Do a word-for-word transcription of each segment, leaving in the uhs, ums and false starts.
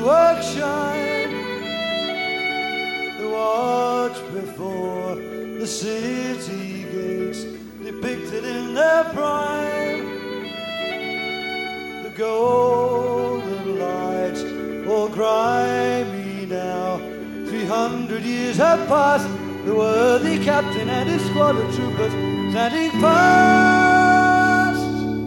work shine, the watch before the city gates depicted in their prime, the golden lights all grimy now. Three hundred years have passed, the worthy captain and his squad of troopers standing fast.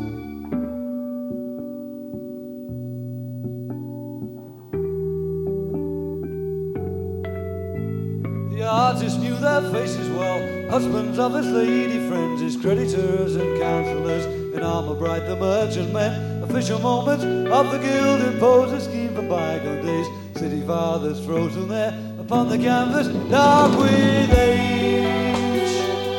The artist knew their faces well, husbands of his lady friends, his creditors and counsellors, in armour bright the merchant men, official moments of the guild impose a scheme for bygone days, city fathers frozen there upon the canvas, dark with age.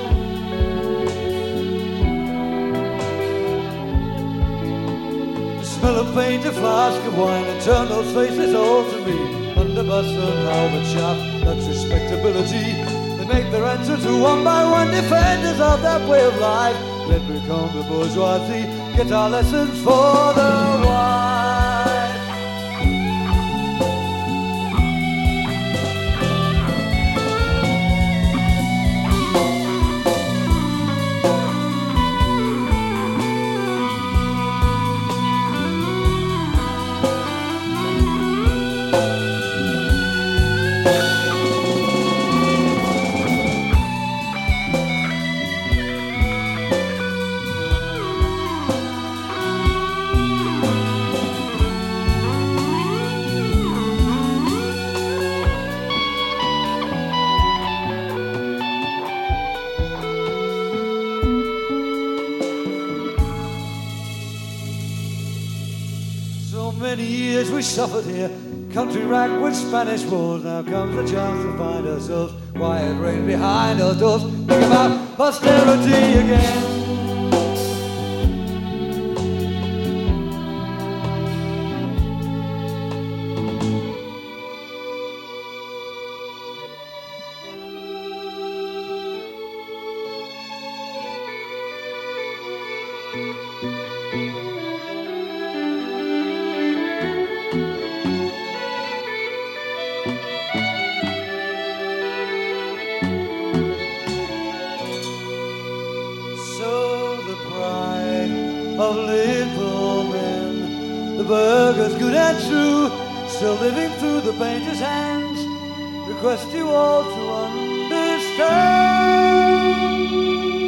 The smell of paint, a flask of wine, and turn those faces all to me. Underbus and halberd shaft, that's respectability. They make their entrance one by one, defenders of that way of life. Let become the bourgeoisie, get our lessons for the wife. Many years we suffered here, country racked with Spanish wars. Now comes the chance to find ourselves quiet rain behind our doors. Think about posterity again. Of little men, the burghers good and true, still living through the painter's hands, request you all to understand.